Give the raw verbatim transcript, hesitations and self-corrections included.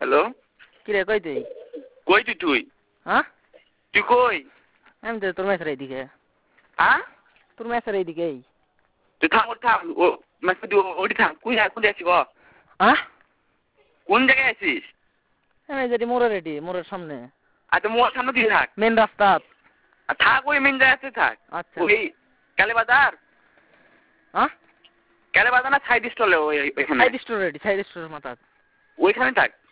hello কি রে কই তুই কই তুই তুই হ্যাঁ তুই কই আমি তো তোর মেসের এইদিকে হ্যাঁ তোর মেসের এইদিকেই তুই থাম ওর থাম ও মেসে তুই ওটি থাম কোন জায়গায় কোন জায়গায় আছিস ক হ্যাঁ কোন জায়গায় আছিস আমি যেটি মোড়ের এটি মোড়ের সামনে আচ্ছা মোর সামনে দিয়ে থাক মেন রাস্তা আর থাক ওই মেন জায়গাতে থাক আচ্ছা ওই কালে বাজার হ্যাঁ কালে বাজার না সাইড স্টলে ওই ওইখানে সাইড স্টোর এটি সাইড স্টোরের মাথা ওইখানে থাক